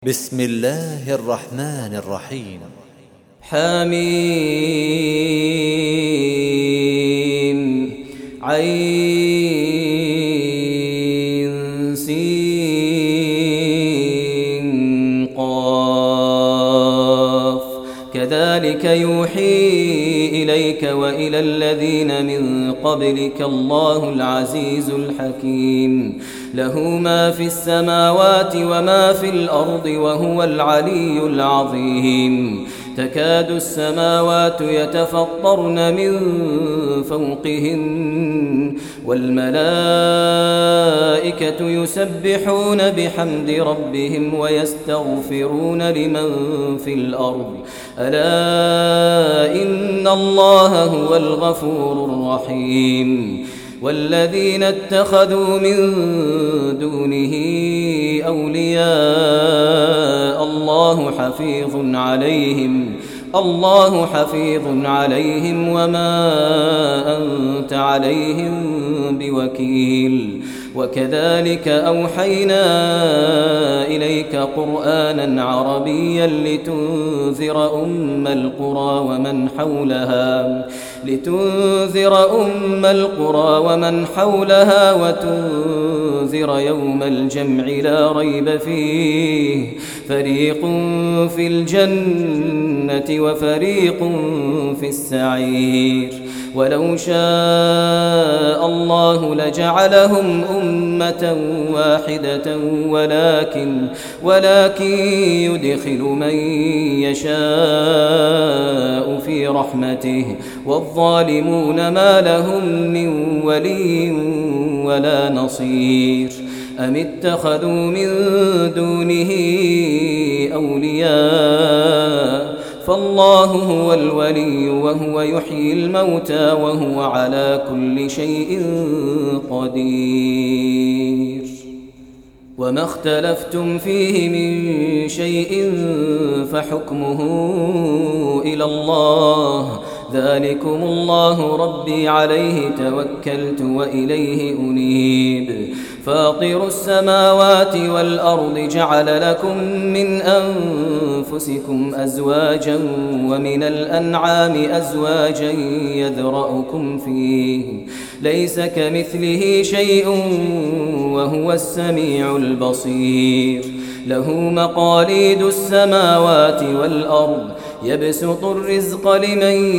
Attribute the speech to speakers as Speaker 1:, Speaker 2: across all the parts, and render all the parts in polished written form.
Speaker 1: بسم الله الرحمن الرحيم.
Speaker 2: حميم عين سين قاف كذلك يوحي إليك وإلى الذين من قبلك الله العزيز الحكيم له ما في السماوات وما في الأرض وهو العلي العظيم تكاد السماوات يتفطرن من فوقهن والملائكة يسبحون بحمد ربهم ويستغفرون لمن في الأرض ألا إن الله هو الغفور الرحيم والذين اتخذوا من دونه أولياء الله حفيظ عليهم وما أنت عليهم بوكيل وكذلك أوحينا إليك قرآنا عربيا لتنذر أم القرى ومن حولها وتنذر يوم الجمع لا ريب فيه فريق في الجنة وفريق في السعير ولو شاء الله لجعلهم أمة واحدة ولكن يدخل من يشاء في رحمته والظالمون ما لهم من ولي ولا نصير أم اتخذوا من دونه أولياء فالله هو الولي وهو يحيي الموتى وهو على كل شيء قدير وما اختلفتم فيه من شيء فحكمه إلى الله ذلكم الله ربي عليه توكلت وإليه أنيب فاطر السماوات والأرض جعل لكم من أنفسكم أزواجا ومن الأنعام أزواجا يذرأكم فيه ليس كمثله شيء وهو السميع البصير له مقاليد السماوات والأرض يبسط الرزق لمن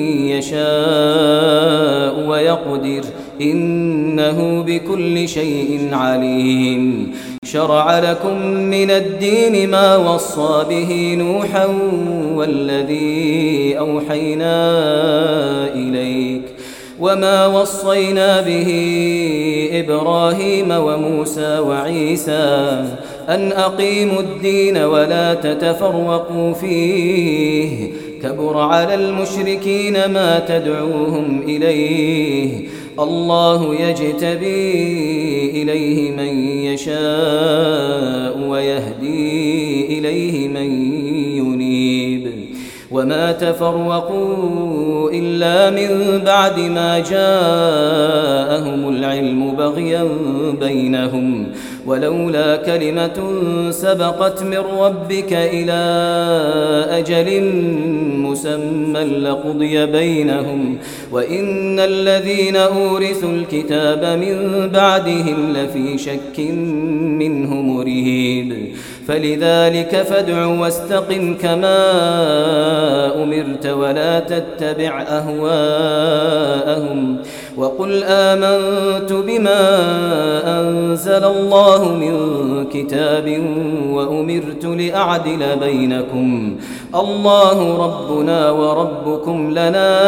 Speaker 2: يشاء ويقدر إنه بكل شيء عليم شرع لكم من الدين ما وصى به نوحا والذي أوحينا إليك وما وصينا به إبراهيم وموسى وعيسى أن أقيموا الدين ولا تتفرقوا فيه كبر على المشركين ما تدعوهم إليه الله يجتبي إليه من يشاء ويهدي إليه من ينيب وما تفرقوا إلا من بعد ما جاءهم العلم بغيا بينهم ولولا كلمة سبقت من ربك إلى أجل مسمى لقضي بينهم وإن الذين أورثوا الكتاب من بعدهم لفي شك منه مريب فلذلك فادع واستقم كما أمرت ولا تتبع أهواءهم وقل آمنت بما أنزل الله من كتاب وأمرت لأعدل بينكم الله ربنا وربكم لنا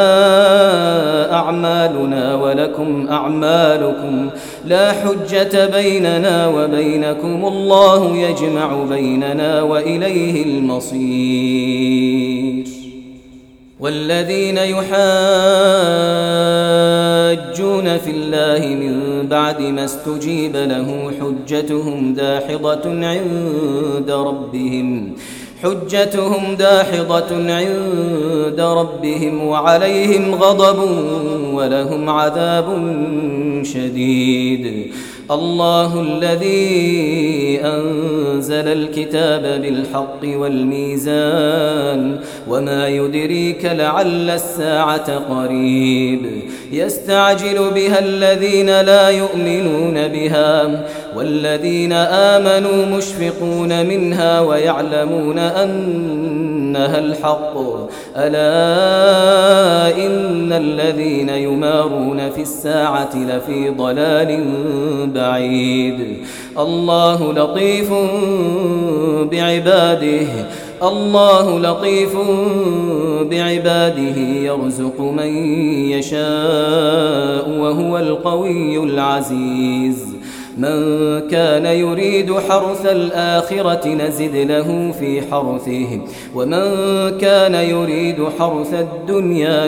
Speaker 2: أعمالنا ولكم أعمالكم لا حجة بيننا وبينكم الله يجمع بيننا وإليه المصير والذين يحاجون في الله من بعد ما استجيب له حجتهم داحضة عند ربهم وعليهم غضب ولهم عذاب شديد. الله الذي أنزل الكتاب بالحق والميزان وما يدريك لعل الساعة قريب. يستعجل بها الذين لا يؤمنون بها والذين آمنوا مشفقون منها ويعلمون أنها الحق. ألا إن الذين يمارون في الساعة لفي ضلال بعيد. الله لطيف بعباده يرزق من يشاء وهو القوي العزيز. من كان يريد حرث الآخرة نزد له في حرثه ومن كان يريد حرث الدنيا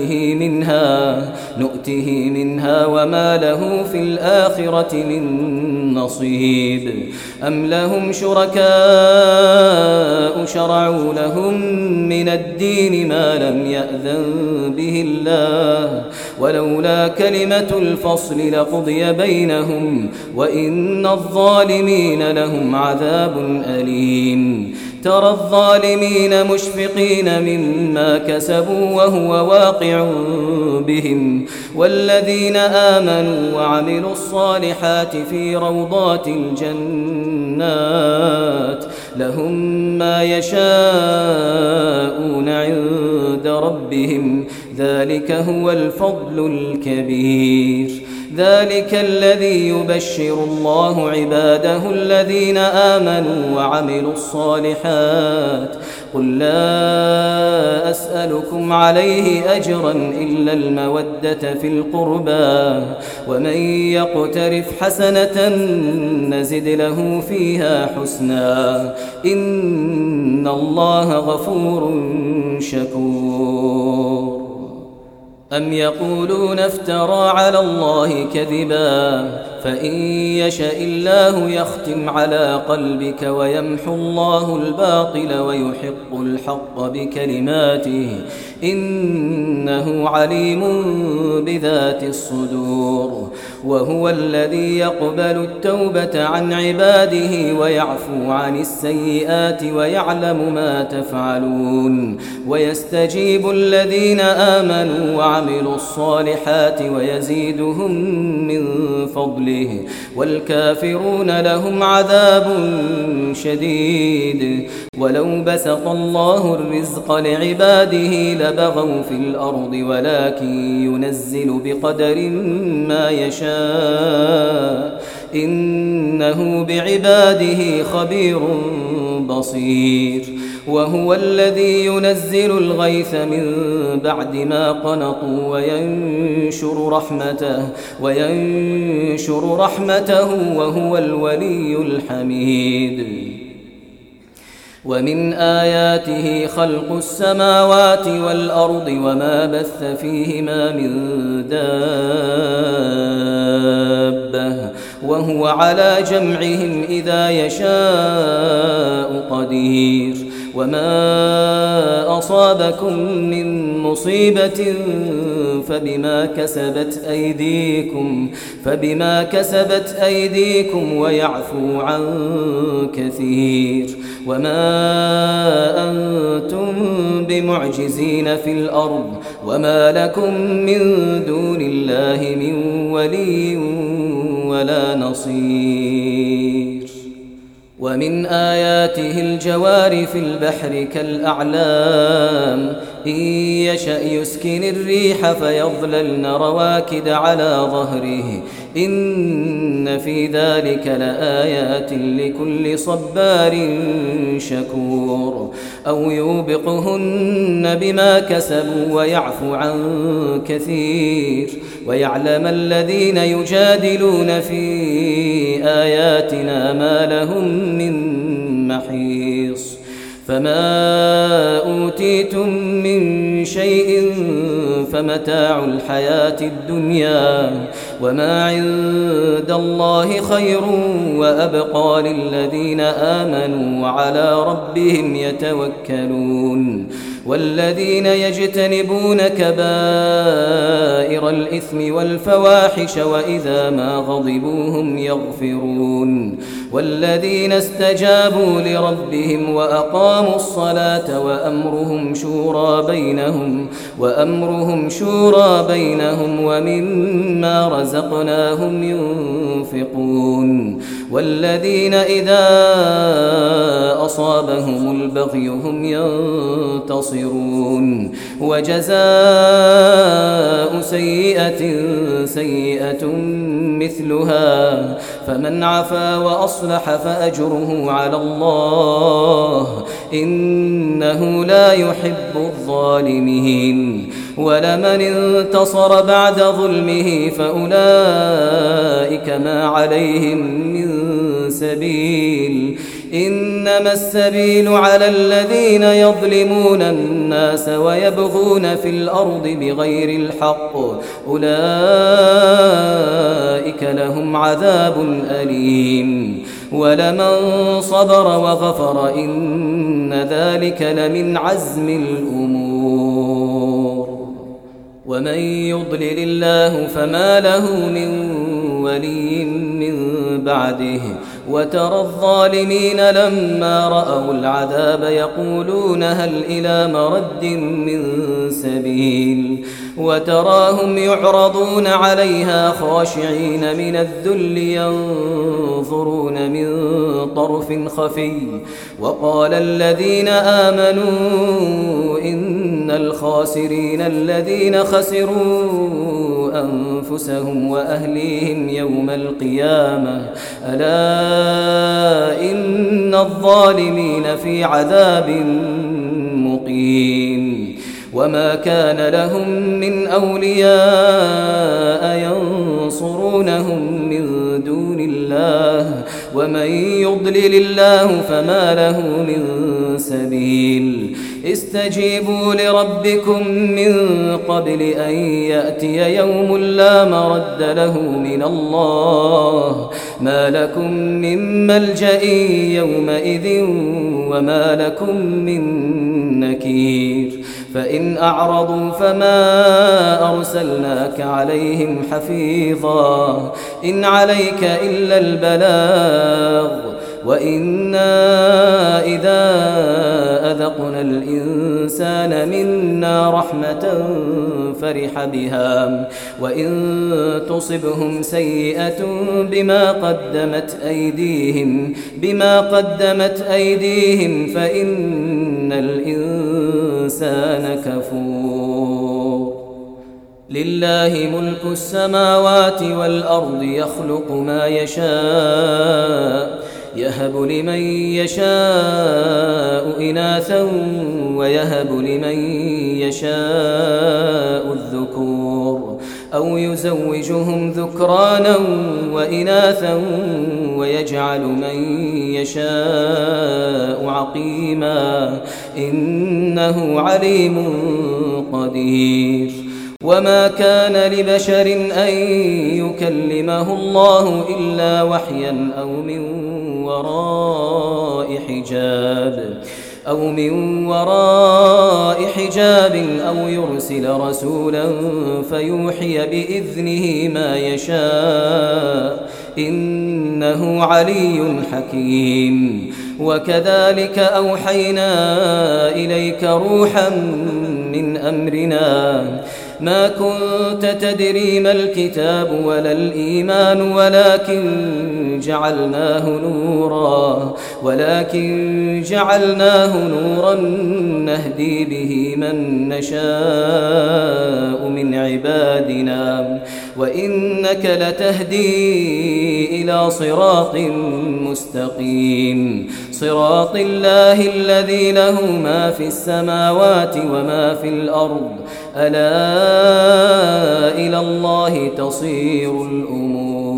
Speaker 2: نؤته منها وما له في الآخرة من نصيب. أم لهم شركاء شرعوا لهم من الدين ما لم يأذن به الله ولولا كلمة الفصل لقضي بينهم وإن الظالمين لهم عذاب أليم. ترى الظالمين مشفقين مما كسبوا وهو واقع بهم والذين آمنوا وعملوا الصالحات في روضات الجنات لهم ما يشاءون عند ربهم ذلك هو الفضل الكبير. ذلك الذي يبشر الله عباده الذين آمنوا وعملوا الصالحات. قل لا أسألكم عليه أجرا إلا المودة في القربى ومن يقترف حسنة نزد له فيها حسنا إن الله غفور شكور. أم يقولون افترى على الله كذبا فإن يشاء الله يختم على قلبك ويمحو الله الباطل ويحق الحق بكلماته إنه عليم بذات الصدور. وهو الذي يقبل التوبة عن عباده ويعفو عن السيئات ويعلم ما تفعلون ويستجيب الذين آمنوا وعملوا الصالحات ويزيدهم من فضله والكافرون لهم عذاب شديد. ولو بسط الله الرزق لعباده لبغوا في الأرض ولكن ينزل بقدر ما يشاء إنه بعباده خبير بصير. وهو الذي ينزل الغيث من بعد ما قنطوا وينشر رحمته وهو الولي الحميد. ومن آياته خلق السماوات والأرض وما بث فيهما من دابة وهو على جمعهم إذا يشاء قدير. وما أصابكم من مصيبة فبما كسبت أيديكم ويعفو عن كثير. وما أنتم بمعجزين في الأرض وما لكم من دون الله من ولي ولا نصير. ومن آياته الجوار في البحر كالأعلام إن يشأ يسكن الريح فيظللن رواكد على ظهره إن في ذلك لآيات لكل صبار شكور. أو يوبقهن بما كسبوا ويعفو عن كثير ويعلم الذين يجادلون في آياتنا ما لهم من محيص. فما أوتيتم من شيء فمتاع الحياة الدنيا وما عند الله خير وأبقى للذين آمنوا وعلى ربهم يتوكلون. والذين يجتنبون كبائر الإثم والفواحش وإذا ما غضبوا هم يغفرون والذين استجابوا لربهم وأقاموا الصلاة وأمرهم شورى بينهم ومما رزقناهم ينفقون والذين إذا أصابهم البغي هم ينتصرون وجزاء سيئة مثلها فمن عفا وأصلح فأجره على الله إنه لا يحب الظالمين ولمن انتصر بعد ظلمه فأولئك ما عليهم من سبيل إنما السبيل على الذين يظلمون الناس ويبغون في الأرض بغير الحق أولئك لهم عذاب أليم ولمن صبر وغفر إن ذلك لمن عزم الأمور ومن يضلل الله فما له من ولي من بعده وترى الظالمين لما رأوا العذاب يقولون هل إلى مرد من سبيل وتراهم يعرضون عليها خاشعين من الذل ينظرون من طرف خفي وقال الذين آمنوا إن الخاسرين الذين خسروا أنفسهم وأهليهم يوم القيامة ألا إن الظالمين في عذاب مقيم وما كان لهم من أولياء ينصرونهم من دون الله ومن يضلل الله فما له من سبيل استجيبوا لربكم من قبل أن يأتي يوم لا مرد له من الله ما لكم من ملجأ يومئذ وما لكم من نكير فإن أعرضوا فما أرسلناك عليهم حفيظا إن عليك إلا البلاغ وإنا إذا أذقنا الإنسان منا رحمة فرح بها وإن تصبهم سيئة بما قدمت أيديهم فإن الإنسان كفور لله ملك السماوات والأرض يخلق ما يشاء يهب لمن يشاء إناثا ويهب لمن يشاء الذكور أو يزوجهم ذكرانا وإناثا ويجعل من يشاء عقيما إنه عليم قدير وما كان لبشر أن يكلمه الله إلا وحيا أو من وراء حجاب أو يرسل رسولا فيوحي بإذنه ما يشاء إنه علي حكيم وكذلك أوحينا إليك روحا من أمرنا ما كنت تدري ما الكتاب ولا الإيمان ولكن جعلناه نورا نهدي به من نشاء من عبادنا وإنك لتهدي إلى صراط مستقيم صراط الله الذي له ما في السماوات وما في الأرض ألا إلى الله تصير الأمور